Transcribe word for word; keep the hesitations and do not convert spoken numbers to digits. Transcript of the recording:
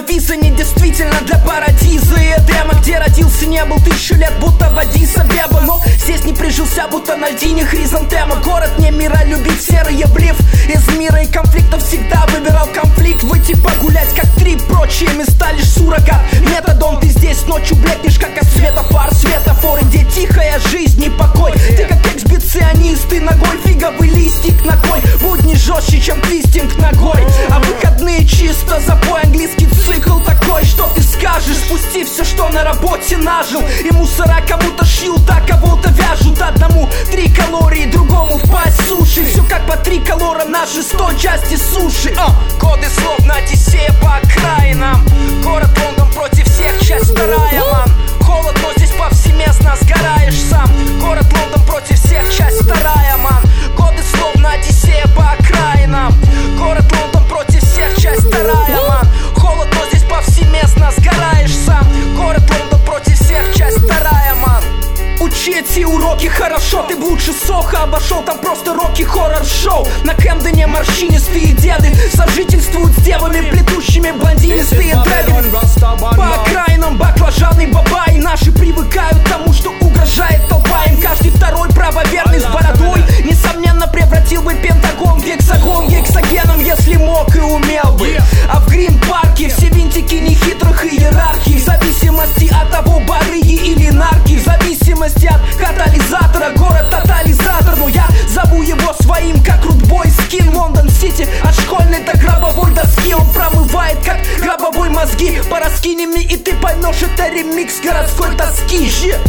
виза не действительно для парадиза. И Эдема, где родился, не был тысячу лет, будто в Аддис-Абеба. Но здесь не прижился, будто на льдине хризантема. Город не мира, любит серый блиф. Из мира и конфликтов всегда выбирал конфликт. Выйти погулять, как три прочие места, лишь суррогат. Метадон, ты здесь ночью блекнешь, как от светофар. Светофор, где тихая жизнь и покой. Ты как эксбиционист, ты ногой фиговый листик на кой. Будни жестче, чем твистинг ногой. А выходные чисто запой. Английский цикл такой, что ты скажешь, спусти все, что на работе нажил. И мусора кому-то шьют, а кого-то вяжут. Одному три калории, другому впасть суши. Все как по три калора на шестой части суши. а. Коды словно Одиссея по окраинам. Город Лондон против всех, часть вторая, ман. Холод, но здесь повсеместно сгораешь сам. Город Лондон против всех, часть вторая, ман. Годы словно Одиссея по окраинам. Город Лондон против всех, часть вторая, ман. Холод, но здесь повсеместно сгораешь сам. Город Лондон против всех, часть вторая, ман. Учи эти уроки хорошо, ты бы лучше Сохо обошел. Там просто роки-хоррор-шоу. На Кэмдене морщинистые деды сожительствуют с девами, плетущими блондинистые дреды. По окраинам баклажаны бабай. Наши привыкают к тому, что угрожает толпа. Им каждый второй правоверный с бородой несомненно превратил бы Пентагон в гексагон гексогеном, если мог и умел бы. А в Грин-парке все винтики нехитрых иерархий. В зависимости от того, барыги или нарки. В зависимости от катализатора. Город тотализатор, но я зову его своим, как рудбой скин. Лондон-Сити от школьной до гробовой доски. Он промывает, как гробовой мозги. Пораскинь мне, и ты поймешь, это ремикс городской тоски.